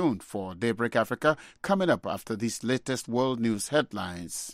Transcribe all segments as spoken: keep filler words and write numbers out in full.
tuned for Daybreak Africa, coming up after these latest world news headlines.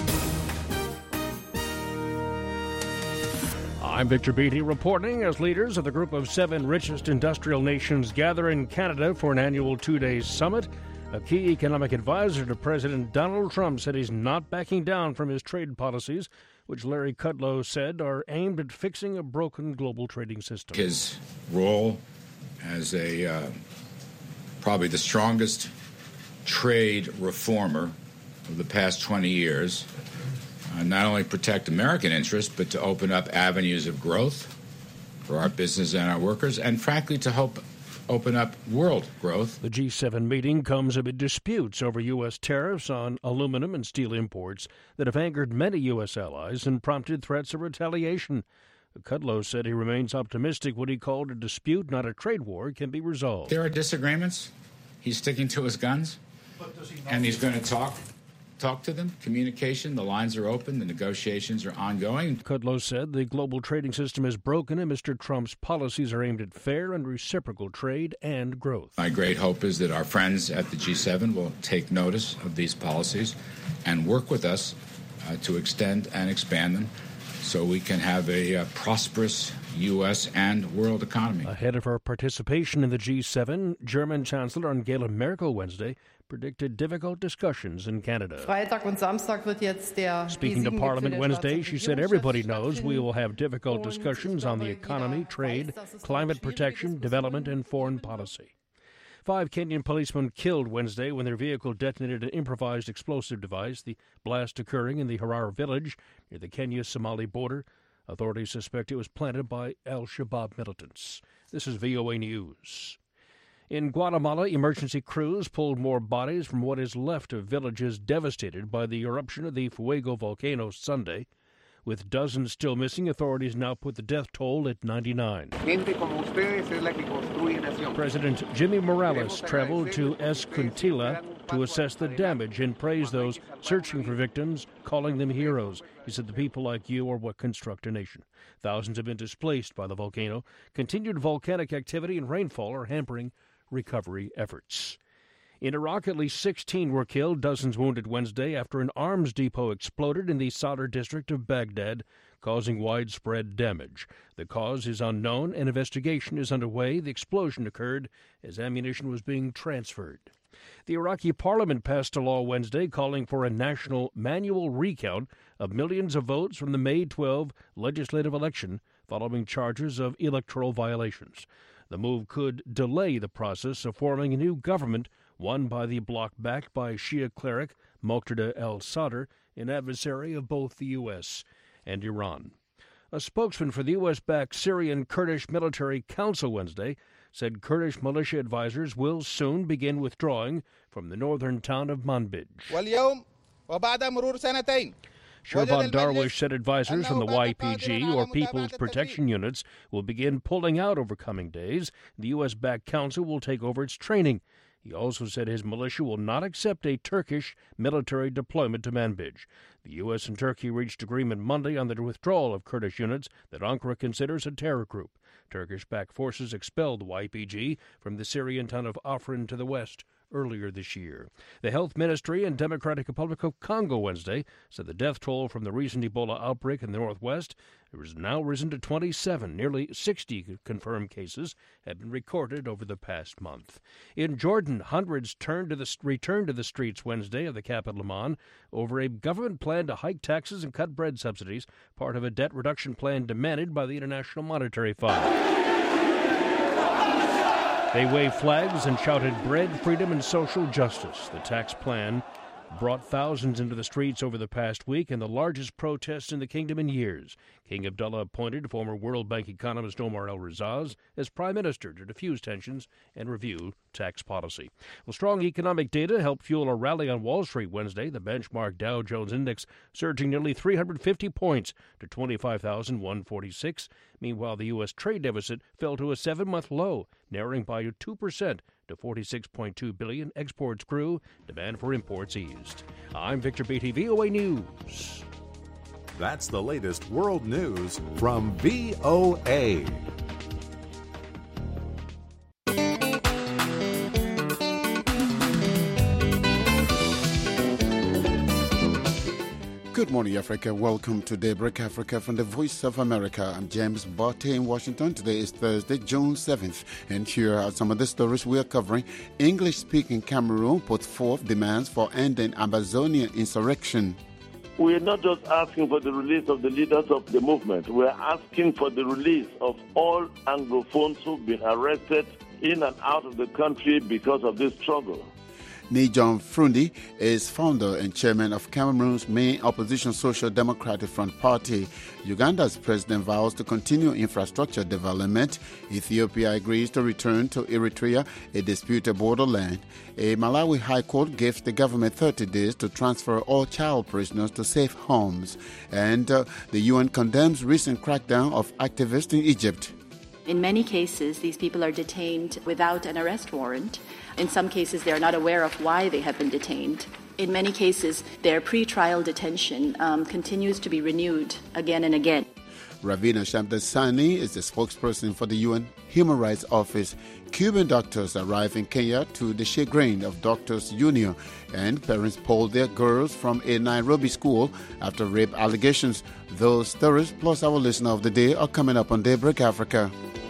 I'm Victor Beatty reporting as leaders of the group of seven richest industrial nations gather in Canada for an annual two-day summit. A key economic advisor to President Donald Trump said he's not backing down from his trade policies, which Larry Kudlow said are aimed at fixing a broken global trading system. His role as a uh, probably the strongest trade reformer of the past twenty years, uh, not only protect American interests, but to open up avenues of growth for our business and our workers, and frankly to help open up world growth. The G seven meeting comes amid disputes over U S tariffs on aluminum and steel imports that have angered many U S allies and prompted threats of retaliation. Kudlow said he remains optimistic what he called a dispute, not a trade war, can be resolved. There are disagreements. He's sticking to his guns, he and he's going to talk talk to them. Communication, the lines are open, the negotiations are ongoing. Kudlow said the global trading system is broken and Mister Trump's policies are aimed at fair and reciprocal trade and growth. My great hope is that our friends at the G seven will take notice of these policies and work with us uh, to extend and expand them so we can have a uh, prosperous U S and world economy. Ahead of her participation in the G seven, German Chancellor Angela Merkel Wednesday predicted difficult discussions in Canada. Speaking to Parliament Wednesday, she said everybody knows we will have difficult discussions on the economy, trade, climate protection, development, and foreign policy. Five Kenyan policemen killed Wednesday when their vehicle detonated an improvised explosive device, the blast occurring in the Harar village near the Kenya-Somali border. Authorities suspect it was planted by al-Shabaab militants. This is V O A News. In Guatemala, emergency crews pulled more bodies from what is left of villages devastated by the eruption of the Fuego volcano Sunday. With dozens still missing, authorities now put the death toll at ninety-nine. President Jimmy Morales traveled to Escuintla to assess the damage and praise those searching for victims, calling them heroes. He said the people like you are what construct a nation. Thousands have been displaced by the volcano. Continued volcanic activity and rainfall are hampering recovery efforts. In Iraq, at least sixteen were killed, dozens wounded Wednesday after an arms depot exploded in the Sadr district of Baghdad, causing widespread damage. The cause is unknown. An investigation is underway. The explosion occurred as ammunition was being transferred. The Iraqi parliament passed a law Wednesday calling for a national manual recount of millions of votes from the May twelfth legislative election following charges of electoral violations. The move could delay the process of forming a new government won by the bloc backed by Shia cleric Muqtada al-Sadr, an adversary of both the U S and Iran. A spokesman for the U S-backed Syrian Kurdish Military Council Wednesday said Kurdish militia advisors will soon begin withdrawing from the northern town of Manbij. Shervan Darwish said advisors from the Y P G, or People's Protection Units, will begin pulling out over coming days. The U S-backed council will take over its training. He also said his militia will not accept a Turkish military deployment to Manbij. The U S and Turkey reached agreement Monday on the withdrawal of Kurdish units that Ankara considers a terror group. Turkish-backed forces expelled the Y P G from the Syrian town of Afrin to the west earlier this year. The Health Ministry in Democratic Republic of Congo Wednesday said the death toll from the recent Ebola outbreak in the northwest has now risen to twenty-seven. Nearly sixty confirmed cases have been recorded over the past month. In Jordan, hundreds turned to the, returned to the streets Wednesday of the capital Amman over a government plan to hike taxes and cut bread subsidies, part of a debt reduction plan demanded by the International Monetary Fund. They waved flags and shouted bread, freedom, and social justice. The tax plan brought thousands into the streets over the past week and the largest protest in the kingdom in years. King Abdullah appointed former World Bank economist Omar El-Razaz as prime minister to diffuse tensions and review tax policy. Well, strong economic data helped fuel a rally on Wall Street Wednesday. The benchmark Dow Jones Index surging nearly three hundred fifty points to twenty-five thousand one hundred forty-six. Meanwhile, the U S trade deficit fell to a seven-month low, narrowing by two percent to forty-six point two billion dollars. Exports grew. Demand for imports eased. I'm Victor Beatty, V O A News. That's the latest world news from V O A. Good morning, Africa. Welcome to Daybreak Africa from the Voice of America. I'm James Barty in Washington. Today is Thursday, June seventh, and here are some of the stories we are covering. English-speaking Cameroon puts forth demands for ending Ambazonian insurrection. We're not just asking for the release of the leaders of the movement. We're asking for the release of all Anglophones who've been arrested in and out of the country because of this struggle. Nijon Frundi is founder and chairman of Cameroon's main opposition Social Democratic Front Party. Uganda's president vows to continue infrastructure development. Ethiopia agrees to return to Eritrea, a disputed borderland. A Malawi High Court gives the government thirty days to transfer all child prisoners to safe homes. And uh, the U N condemns recent crackdown of activists in Egypt. In many cases, these people are detained without an arrest warrant. In some cases, they are not aware of why they have been detained. In many cases, their pre-trial detention um, continues to be renewed again and again. Ravina Shamdasani is the spokesperson for the U N Human Rights Office. Cuban doctors arrive in Kenya to the chagrin of Doctors Union, and parents pulled their girls from a Nairobi school after rape allegations. Those stories, plus our listener of the day, are coming up on Daybreak Africa.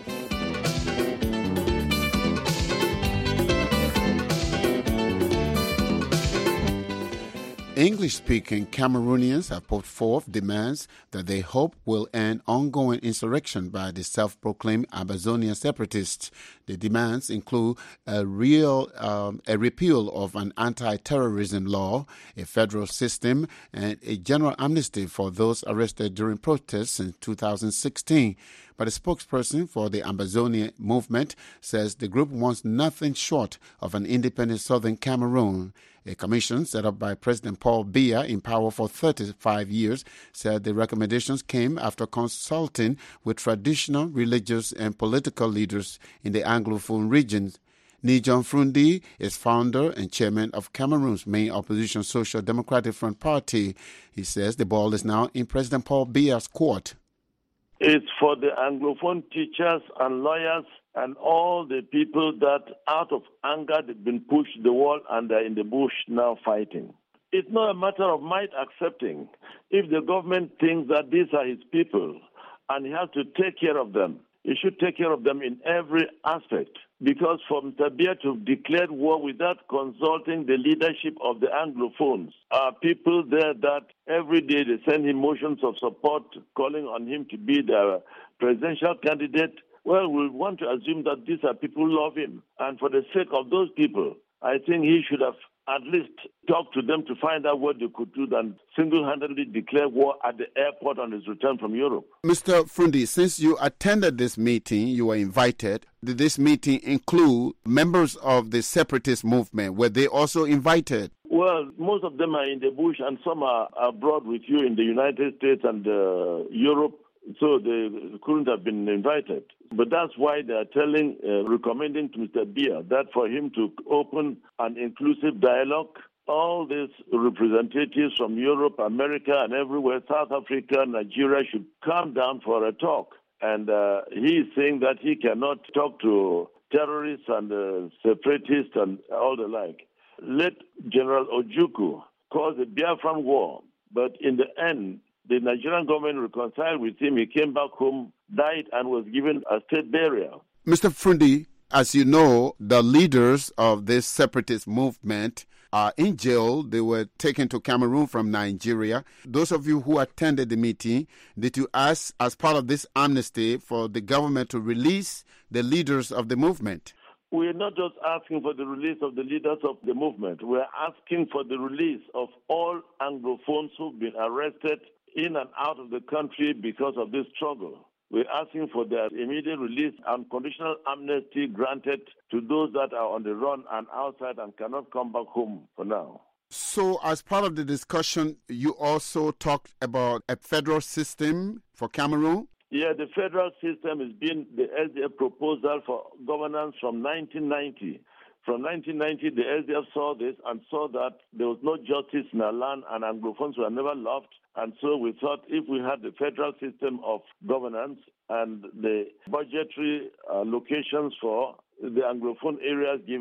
English-speaking Cameroonians have put forth demands that they hope will end ongoing insurrection by the self-proclaimed Ambazonian separatists. The demands include a real um, a repeal of an anti-terrorism law, a federal system, and a general amnesty for those arrested during protests in two thousand sixteen. But a spokesperson for the Ambazonian movement says the group wants nothing short of an independent southern Cameroon. A commission set up by President Paul Biya, in power for thirty-five years, said the recommendations came after consulting with traditional, religious, and political leaders in the Anglophone regions. Nijon Frundi is founder and chairman of Cameroon's main opposition Social Democratic Front Party. He says the ball is now in President Paul Biya's court. It's for the Anglophone teachers and lawyers and all the people that, out of anger, they've been pushed the wall and they're in the bush now fighting. It's not a matter of might accepting. If the government thinks that these are his people and he has to take care of them, he should take care of them in every aspect. Because for Mister Biya to declare war without consulting the leadership of the Anglophones, are people there that every day they send him motions of support, calling on him to be the presidential candidate. Well, we want to assume that these are people who love him. And for the sake of those people, I think he should have at least talked to them to find out what they could do than single-handedly declare war at the airport on his return from Europe. Mister Frundi, since you attended this meeting, you were invited. Did this meeting include members of the separatist movement? Were they also invited? Well, most of them are in the bush and some are abroad with you in the United States and uh, Europe. So they couldn't have been invited. But that's why they are telling, uh, recommending to Mister Biya that for him to open an inclusive dialogue, all these representatives from Europe, America, and everywhere, South Africa, Nigeria, should come down for a talk. And uh, he is saying that he cannot talk to terrorists and uh, separatists and all the like. Let General Ojukwu cause the Biafran war, but in the end, the Nigerian government reconciled with him. He came back home, died, and was given a state burial. Mister Frundi, as you know, the leaders of this separatist movement are in jail. They were taken to Cameroon from Nigeria. Those of you who attended the meeting, did you ask, as part of this amnesty, for the government to release the leaders of the movement? We're not just asking for the release of the leaders of the movement. We're asking for the release of all Anglophones who've been arrested in and out of the country because of this struggle. We're asking for their immediate release and conditional amnesty granted to those that are on the run and outside and cannot come back home for now. So as part of the discussion, you also talked about a federal system for Cameroon? Yeah, the federal system has been the S D F proposal for governance from nineteen ninety. From nineteen ninety, the S D F saw this and saw that there was no justice in our land and Anglophones were never loved. And so we thought if we had the federal system of governance and the budgetary uh, locations for the Anglophone areas given,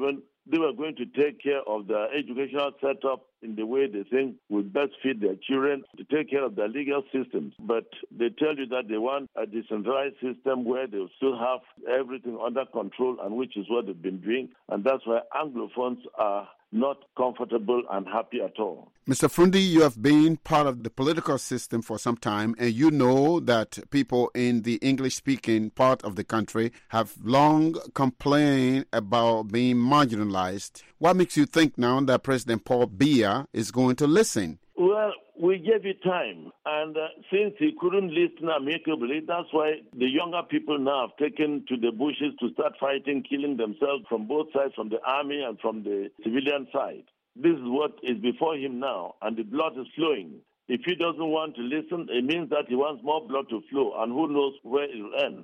they were going to take care of the educational setup in the way they think would best feed their children, to take care of their legal systems. But they tell you that they want a decentralized system where they'll still have everything under control, and which is what they've been doing. And that's why Anglophones are not comfortable and happy at all. Mister Frundi, you have been part of the political system for some time, and you know that people in the English-speaking part of the country have long complained about being marginalized. What makes you think now that President Paul Biya is going to listen? Well, we gave it time, and uh, since he couldn't listen amicably, that's why the younger people now have taken to the bushes to start fighting, killing themselves from both sides, from the army and from the civilian side. This is what is before him now, and the blood is flowing. If he doesn't want to listen, it means that he wants more blood to flow, and who knows where it will end.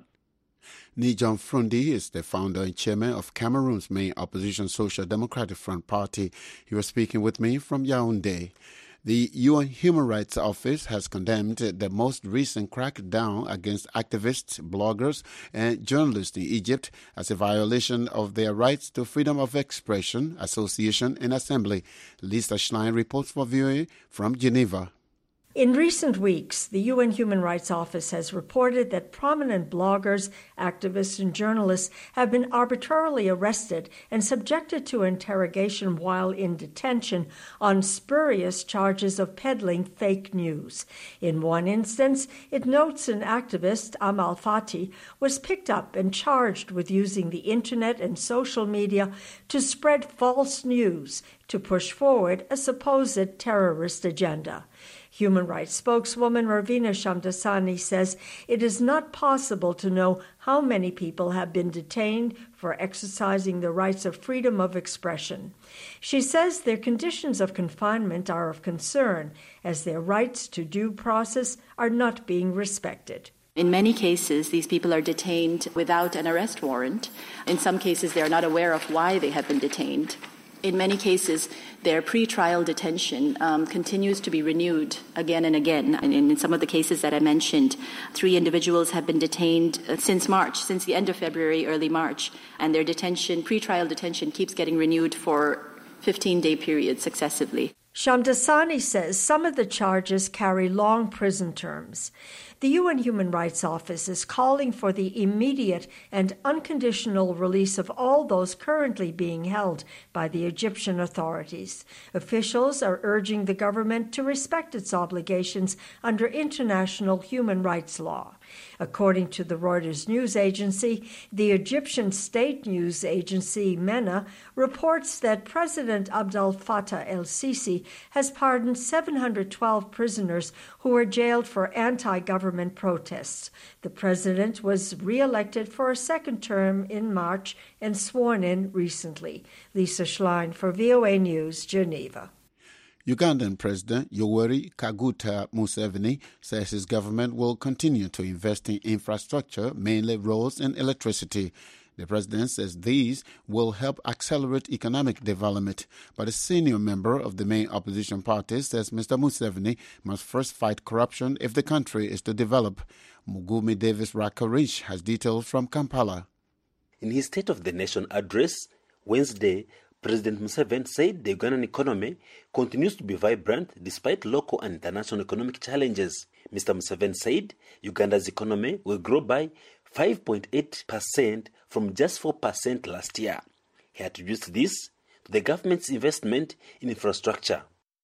Nijon Frundi is the founder and chairman of Cameroon's main opposition Social Democratic Front Party. He was speaking with me from Yaoundé. The U N Human Rights Office has condemned the most recent crackdown against activists, bloggers, and journalists in Egypt as a violation of their rights to freedom of expression, association, and assembly. Lisa Schlein reports for V O A from Geneva. In recent weeks, the U N Human Rights Office has reported that prominent bloggers, activists, and journalists have been arbitrarily arrested and subjected to interrogation while in detention on spurious charges of peddling fake news. In one instance, it notes an activist, Amal Fati, was picked up and charged with using the internet and social media to spread false news to push forward a supposed terrorist agenda. Human rights spokeswoman Ravina Shamdasani says it is not possible to know how many people have been detained for exercising the rights of freedom of expression. She says their conditions of confinement are of concern, as their rights to due process are not being respected. In many cases, these people are detained without an arrest warrant. In some cases, they are not aware of why they have been detained. In many cases, their pre-trial detention um, continues to be renewed again and again. And in some of the cases that I mentioned, three individuals have been detained since March, since the end of February, early March, and their detention, pre-trial detention, keeps getting renewed for fifteen-day periods successively. Shamdasani says some of the charges carry long prison terms. The U N Human Rights Office is calling for the immediate and unconditional release of all those currently being held by the Egyptian authorities. Officials are urging the government to respect its obligations under international human rights law. According to the Reuters news agency, the Egyptian state news agency MENA reports that President Abdel Fattah el-Sisi has pardoned seven hundred twelve prisoners who were jailed for anti-government protests. The president was re-elected for a second term in March and sworn in recently. Lisa Schlein for V O A News, Geneva. Ugandan President Yoweri Kaguta Museveni says his government will continue to invest in infrastructure, mainly roads and electricity. The president says these will help accelerate economic development, but a senior member of the main opposition party says Mister Museveni must first fight corruption if the country is to develop. Mugumi Davis Rakarish has details from Kampala. In his State of the Nation address Wednesday, President Museveni said the Ugandan economy continues to be vibrant despite local and international economic challenges. Mister Museveni said Uganda's economy will grow by five point eight percent from just four percent last year. He attributes this to the government's investment in infrastructure.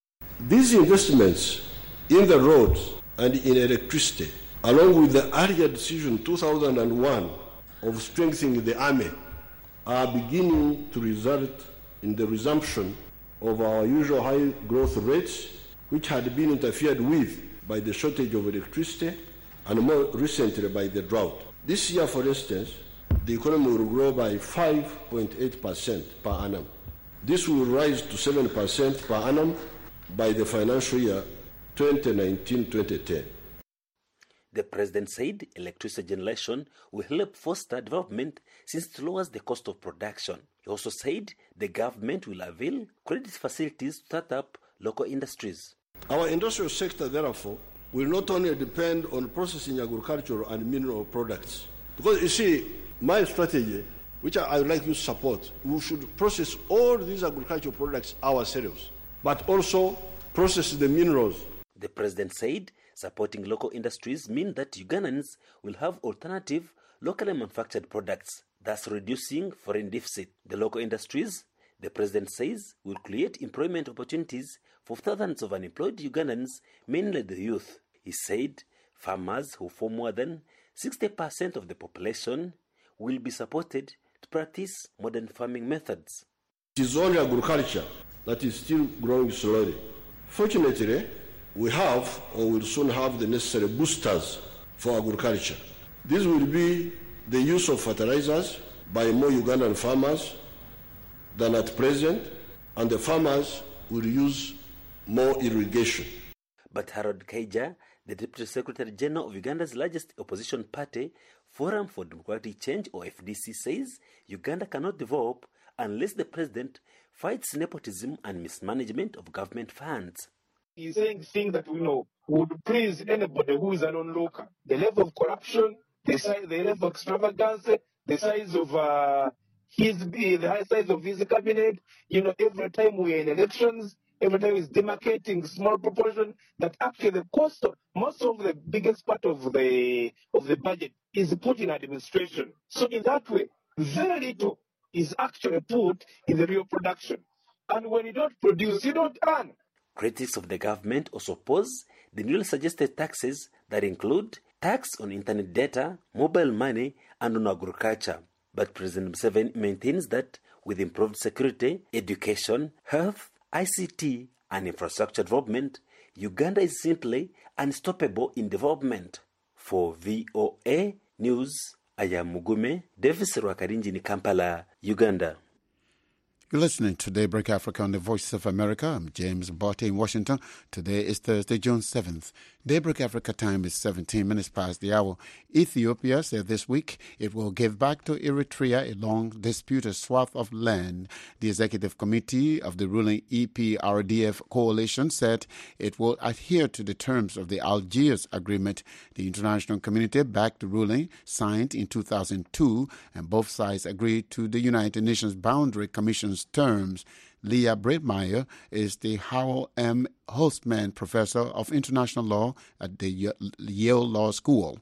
These investments in the roads and in electricity, along with the earlier decision in two thousand one of strengthening the army, are beginning to result in the resumption of our usual high growth rates, which had been interfered with by the shortage of electricity and more recently by the drought. This year, for instance, the economy will grow by five point eight percent per annum. This will rise to seven percent per annum by the financial year twenty nineteen twenty ten. The president said electricity generation will help foster development since it lowers the cost of production. He also said the government will avail credit facilities to start up local industries. Our industrial sector, therefore, will not only depend on processing agricultural and mineral products. Because you see, my strategy which I would like you to support. We should process all these agricultural products ourselves, but also process the minerals. The president said supporting local industries means that Ugandans will have alternative, locally manufactured products, thus reducing foreign deficit. The local industries, the president says, will create employment opportunities for thousands of unemployed Ugandans, mainly the youth. He said farmers who form more than sixty percent of the population will be supported to practice modern farming methods. It is only agriculture that is still growing slowly. Fortunately, we have or will soon have the necessary boosters for agriculture. This will be the use of fertilizers by more Ugandan farmers than at present, and the farmers will use more irrigation. But Harold Kaija, the Deputy Secretary General of Uganda's largest opposition party, Forum for Democratic Change, or F D C, says Uganda cannot develop unless the president fights nepotism and mismanagement of government funds. He's saying things that we know would please anybody who is an onlooker. The level of corruption, the size, the level of extravagance, the size of uh, his, the high size of his cabinet. You know, every time we're in elections, every time he's demarcating small proportion. That actually the cost of most of the biggest part of the of the budget is put in administration. So in that way, very little is actually put in the real production. And when you don't produce, you don't earn. Critics of the government also oppose the newly suggested taxes that include tax on internet data, mobile money, and on agriculture. But President Museveni maintains that with improved security, education, health, I C T, and infrastructure development, Uganda is simply unstoppable in development. For V O A News, I am Mugume Davis Rwakarinji in Kampala, Uganda. You're listening to Daybreak Africa on the Voice of America. I'm James Botte in Washington. Today is Thursday, June seventh. Daybreak Africa time is seventeen minutes past the hour. Ethiopia said this week it will give back to Eritrea a long disputed swath of land. The executive committee of the ruling E P R D F coalition said it will adhere to the terms of the Algiers agreement. The international community backed the ruling, signed in two thousand two, and both sides agreed to the United Nations Boundary Commission's terms. Leah Breitmeyer is the Howell M. Holtzman Professor of International Law at the Yale Law School.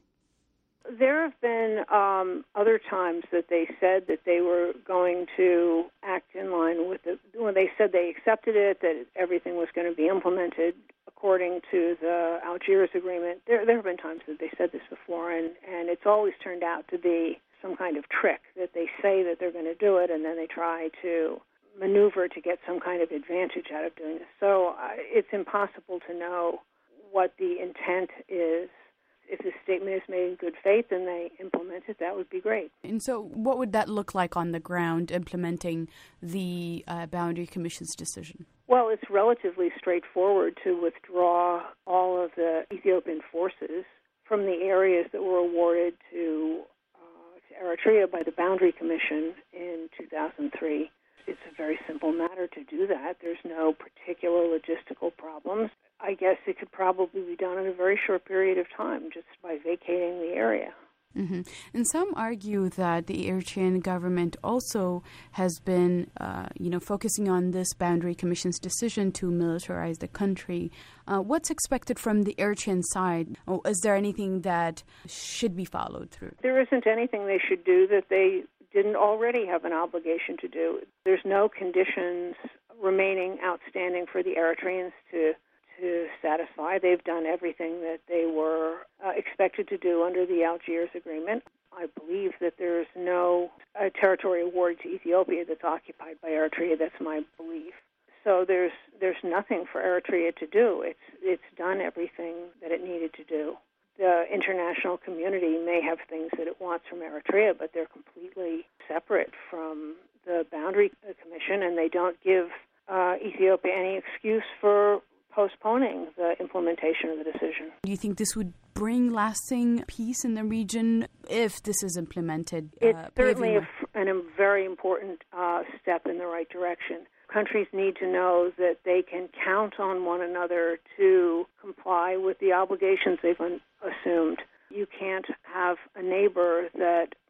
There have been um, other times that they said that they were going to act in line with it. When they said they accepted it, that everything was going to be implemented according to the Algiers agreement. There, there have been times that they said this before, and, and it's always turned out to be some kind of trick, that they say that they're going to do it, and then they try to maneuver to get some kind of advantage out of doing this. So uh, it's impossible to know what the intent is. If the statement is made in good faith and they implement it, that would be great. And so what would that look like on the ground, implementing the uh, Boundary Commission's decision? Well, it's relatively straightforward to withdraw all of the Ethiopian forces from the areas that were awarded to, uh, to Eritrea by the Boundary Commission in two thousand three. It's a very simple matter to do that. There's no particular logistical problems. I guess it could probably be done in a very short period of time, just by vacating the area. Mm-hmm. And some argue that the Eritrean government also has been, uh, you know, focusing on this Boundary Commission's decision to militarize the country. Uh, what's expected from the Eritrean side? Or is there anything that should be followed through? There isn't anything they should do that they didn't already have an obligation to do. There's no conditions remaining outstanding for the Eritreans to to satisfy. They've done everything that they were uh, expected to do under the Algiers Agreement. I believe that there's no uh, territory award to Ethiopia that's occupied by Eritrea. That's my belief. So there's there's nothing for Eritrea to do. It's it's done everything that it needed to do. The international community may have things that it wants from Eritrea, but they're completely separate from the Boundary Commission, and they don't give uh, Ethiopia any excuse for postponing the implementation of the decision. Do you think this would bring lasting peace in the region if this is implemented? It's uh, certainly a, a very important uh, step in the right direction. Countries need to know that they can count on one another to comply with the obligations they've un- assumed. You can't have a neighbor that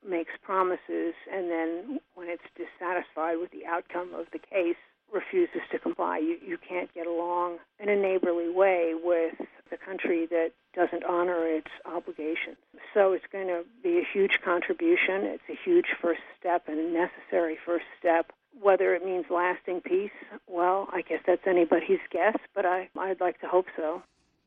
makes promises and then when it's dissatisfied with the outcome of the case, refuses to comply. You, you can't get along in a neighborly way with the country that doesn't honor its obligations. So it's going to be a huge contribution. It's a huge first step and a necessary first step. Whether it means lasting peace, well, I guess that's anybody's guess, but I, I'd like to hope so.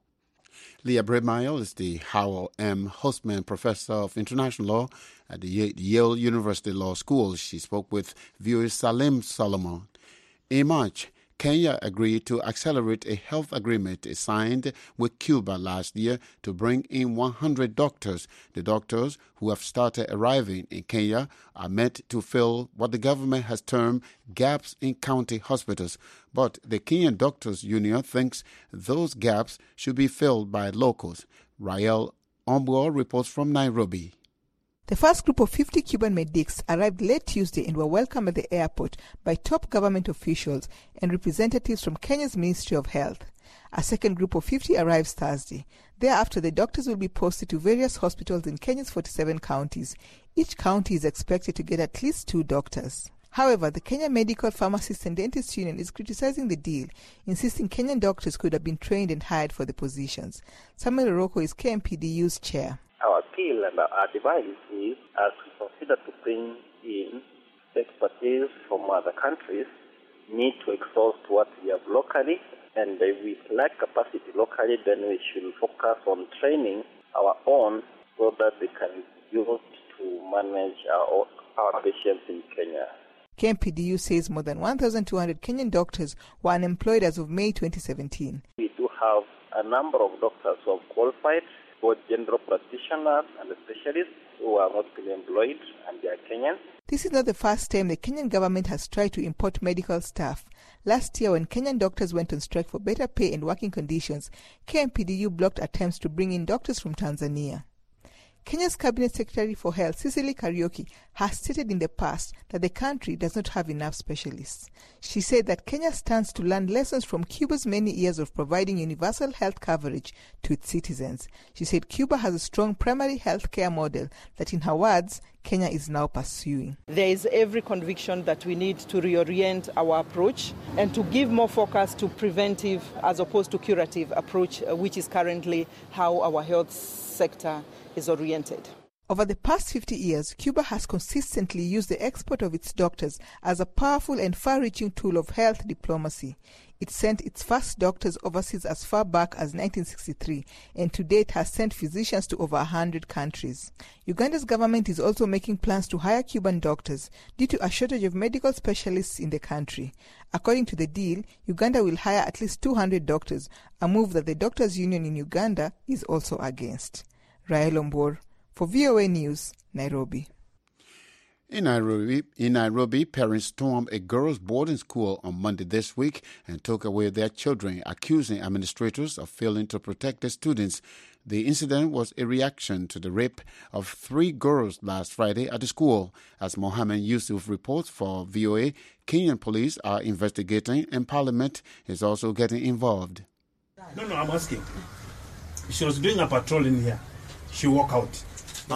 Leah Bredmeyer is the Howell M. Hostman Professor of International Law at the Yale University Law School. She spoke with V O A's Salim Solomon. In March, Kenya agreed to accelerate a health agreement it signed with Cuba last year to bring in one hundred doctors. The doctors who have started arriving in Kenya are meant to fill what the government has termed gaps in county hospitals. But the Kenyan Doctors Union thinks those gaps should be filled by locals. Rael Ombo reports from Nairobi. The first group of fifty Cuban medics arrived late Tuesday and were welcomed at the airport by top government officials and representatives from Kenya's Ministry of Health. A second group of fifty arrives Thursday. Thereafter, the doctors will be posted to various hospitals in Kenya's forty-seven counties. Each county is expected to get at least two doctors. However, the Kenya Medical, Pharmacists and Dentists Union is criticizing the deal, insisting Kenyan doctors could have been trained and hired for the positions. Samuel Oroko is K M P D U's chair. Our appeal and our advice is, as we consider to bring in expertise from other countries, need to exhaust what we have locally, and if we lack capacity locally, then we should focus on training our own so that they can use to manage our, our patients in Kenya. K M P D U says more than one thousand two hundred Kenyan doctors were unemployed as of May twenty seventeen. We do have a number of doctors who have qualified, both general practitioners and specialists who are not being employed, and they are Kenyan. This is not the first time the Kenyan government has tried to import medical staff. Last year, when Kenyan doctors went on strike for better pay and working conditions, K M P D U blocked attempts to bring in doctors from Tanzania. Kenya's Cabinet Secretary for Health, Cecily Kariuki, has stated in the past that the country does not have enough specialists. She said that Kenya stands to learn lessons from Cuba's many years of providing universal health coverage to its citizens. She said Cuba has a strong primary health care model that, in her words, Kenya is now pursuing. There is every conviction that we need to reorient our approach and to give more focus to preventive as opposed to curative approach, which is currently how our health sector is oriented. Over the past fifty years, Cuba has consistently used the export of its doctors as a powerful and far-reaching tool of health diplomacy. It sent its first doctors overseas as far back as nineteen sixty-three, and to date has sent physicians to over one hundred countries. Uganda's government is also making plans to hire Cuban doctors due to a shortage of medical specialists in the country. According to the deal, Uganda will hire at least two hundred doctors, a move that the Doctors Union in Uganda is also against. Rael Ombor, for V O A News, Nairobi. In Nairobi, in Nairobi, parents stormed a girls' boarding school on Monday this week and took away their children, accusing administrators of failing to protect the students. The incident was a reaction to the rape of three girls last Friday at the school. As Mohammed Yusuf reports for V O A, Kenyan police are investigating and Parliament is also getting involved. No, no, I'm asking. She was doing a patrol in here. She walked out.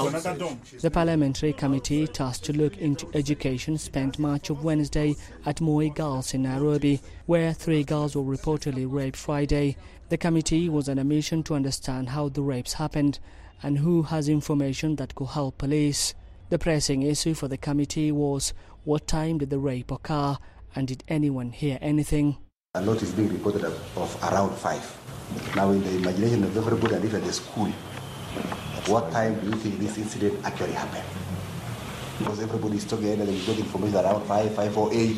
The Parliamentary Committee tasked to look into education spent much of Wednesday at Moi Girls in Nairobi, where three girls were reportedly raped Friday. The committee was on a mission to understand how the rapes happened and who has information that could help police. The pressing issue for the committee was what time did the rape occur and did anyone hear anything? A lot is being reported of around five. Now in the imagination of everybody and even the school, at what time do you think this incident actually happened? Because everybody is talking and they got information around five, five or eight.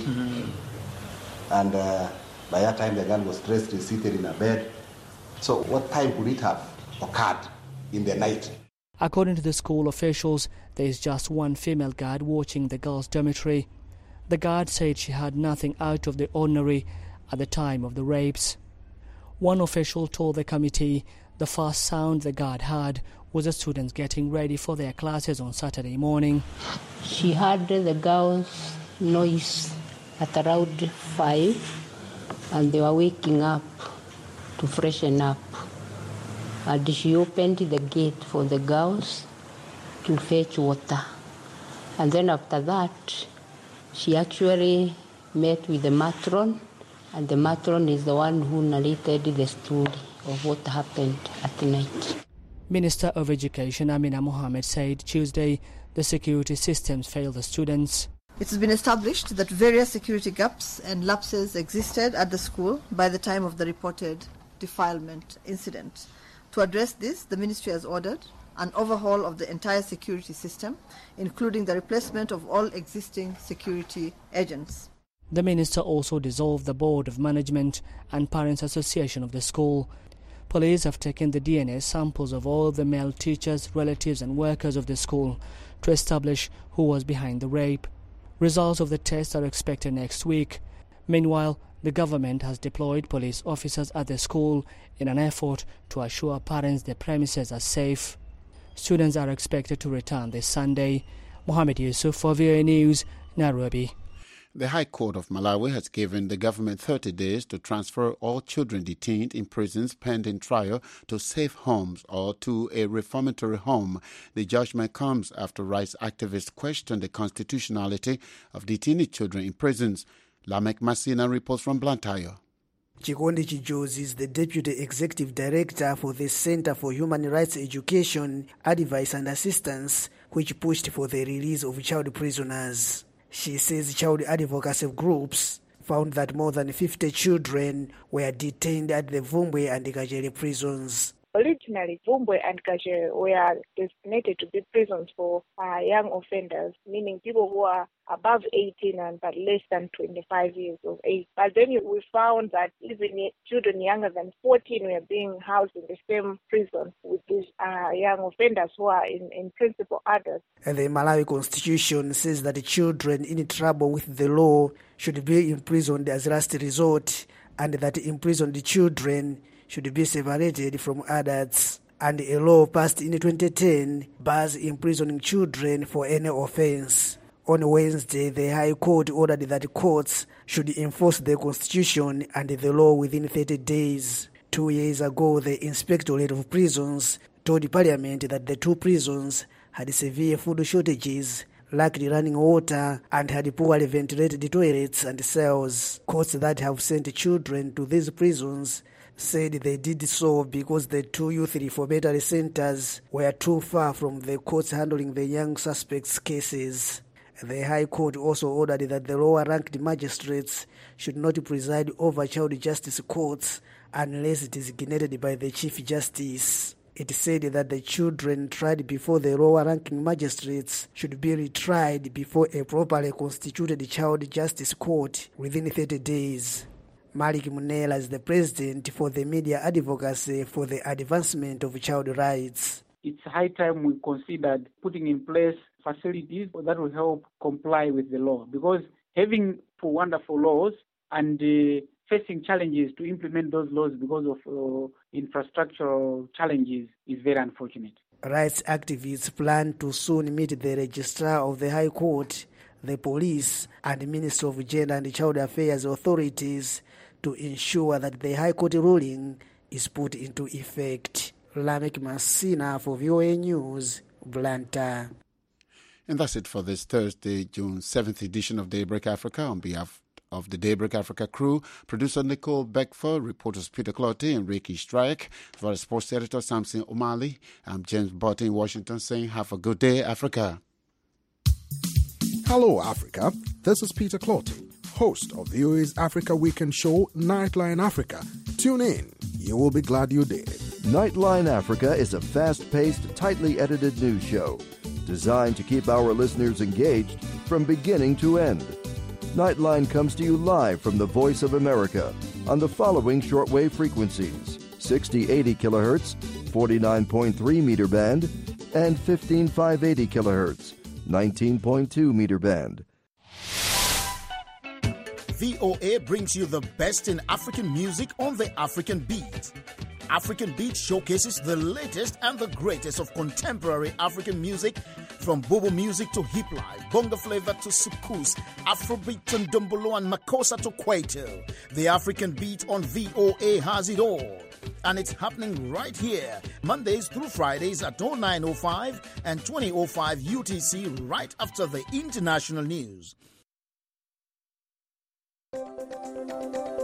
Mm-hmm. And uh, by that time the girl was dressed and seated in a bed. So what time could it have occurred in the night? According to the school officials, there is just one female guard watching the girls' dormitory. The guard said she had nothing out of the ordinary at the time of the rapes. One official told the committee the first sound the guard heard was the students getting ready for their classes on Saturday morning. She heard the girls' noise at around five, and they were waking up to freshen up. And she opened the gate for the girls to fetch water. And then after that, she actually met with the matron, and the matron is the one who narrated the story of what happened at night. Minister of Education Amina Mohammed said Tuesday the security systems failed the students. It has been established that various security gaps and lapses existed at the school by the time of the reported defilement incident. To address this, the ministry has ordered an overhaul of the entire security system, including the replacement of all existing security agents. The minister also dissolved the Board of Management and Parents Association of the school. Police have taken the D N A samples of all the male teachers, relatives and workers of the school to establish who was behind the rape. Results of the test are expected next week. Meanwhile, the government has deployed police officers at the school in an effort to assure parents the premises are safe. Students are expected to return this Sunday. Mohammed Yusuf for V O A News, Nairobi. The High Court of Malawi has given the government thirty days to transfer all children detained in prisons pending trial to safe homes or to a reformatory home. The judgment comes after rights activists question the constitutionality of detaining children in prisons. Lamek Masina reports from Blantyre. Chikondi Chijozi is the Deputy Executive Director for the Center for Human Rights Education, Advice and Assistance, which pushed for the release of child prisoners. She says child advocacy groups found that more than fifty children were detained at the Vumbwe and Kajere prisons. Originally, Vumbwe and Kajere were designated to be prisons for uh, young offenders, meaning people who are above eighteen and but less than twenty-five years of age. But then we found that even children younger than fourteen were being housed in the same prison with these uh, young offenders who are in, in principle adults. And the Malawi Constitution says that children in trouble with the law should be imprisoned as last resort, and that imprisoned children should be separated from adults. And a law passed in twenty ten bars imprisoning children for any offense. On Wednesday, the High Court ordered that courts should enforce the Constitution and the law within thirty days. Two years ago, the Inspectorate of Prisons told Parliament that the two prisons had severe food shortages, lacked running water, and had poorly ventilated toilets and cells. Courts that have sent children to these prisons said they did so because the two youth reformatory centers were too far from the courts handling the young suspects' cases. The High Court also ordered that the lower-ranked magistrates should not preside over child justice courts unless designated by the Chief Justice. It said that the children tried before the lower-ranking magistrates should be retried before a properly constituted child justice court within thirty days. Malik Munela is the president for the Media Advocacy for the Advancement of Child Rights. It's high time we considered putting in place facilities that will help comply with the law, because having wonderful laws and uh, facing challenges to implement those laws because of uh, infrastructural challenges is very unfortunate. Rights activists plan to soon meet the Registrar of the High Court, the police, and the Ministry of Gender and Child Affairs authorities to ensure that the High Court ruling is put into effect. Lamek Masina for V O A News, Blantyre. And that's it for this Thursday, June seventh edition of Daybreak Africa. On behalf of the Daybreak Africa crew, producer Nicole Beckford, reporters Peter Clottey and Ricky Strike, as well as sports editor Samson O'Malley, I'm James Botte in Washington saying have a good day, Africa. Hello, Africa. This is Peter Clottey, host of V O A's Africa Weekend show, Nightline Africa. Tune in. You will be glad you did. Nightline Africa is a fast-paced, tightly edited news show designed to keep our listeners engaged from beginning to end. Nightline comes to you live from the Voice of America on the following shortwave frequencies: sixty eighty kilohertz, forty-nine point three meter band, and fifteen five eighty kilohertz, nineteen point two meter band. V O A brings you the best in African music on the African Beat. African Beat showcases the latest and the greatest of contemporary African music From Bobo music to hip life, bongo flavor to sukus, Afrobeat to Ndombolo and Makossa to Kwaito. The African Beat on V O A has it all. And it's happening right here, Mondays through Fridays at oh nine oh five and twenty oh five U T C, right after the international news.